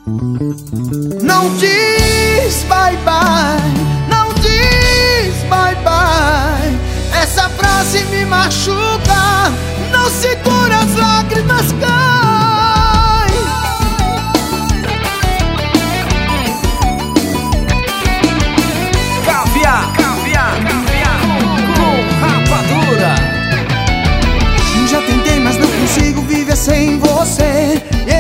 Não diz bye bye, não diz bye bye. Essa frase me machuca, não segura, as lágrimas caem. Caviar com rapadura. Já tentei, mas não consigo viver sem você.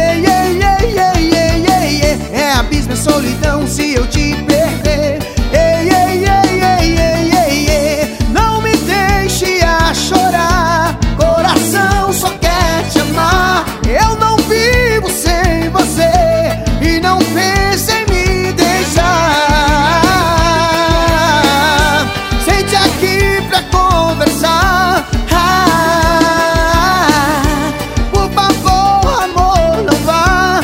É abismo, é solidão se eu te perder. Não me deixe a chorar, coração só quer te amar. Eu não vivo sem você e não pense em me deixar. Sente aqui pra conversar. Por favor, amor, não vá.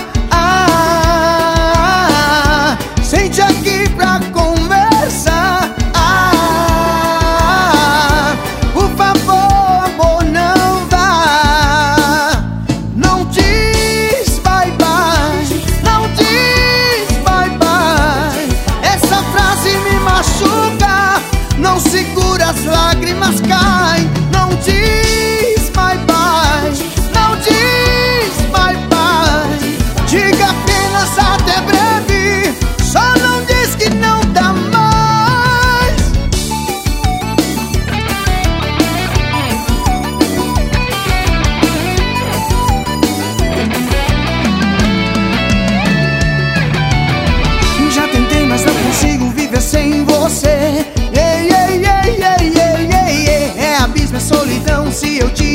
Sente aqui pra conversar. Por favor, amor, não vá. Não diz bye bye, não diz bye bye. Essa frase me machuca, não segura, as lágrimas caem. Não diz bye bye, não diz bye bye. Diga apenas até breve, só não diz que não dá mais. Já tentei, mas não consigo viver sem você. É abismo, é solidão se eu te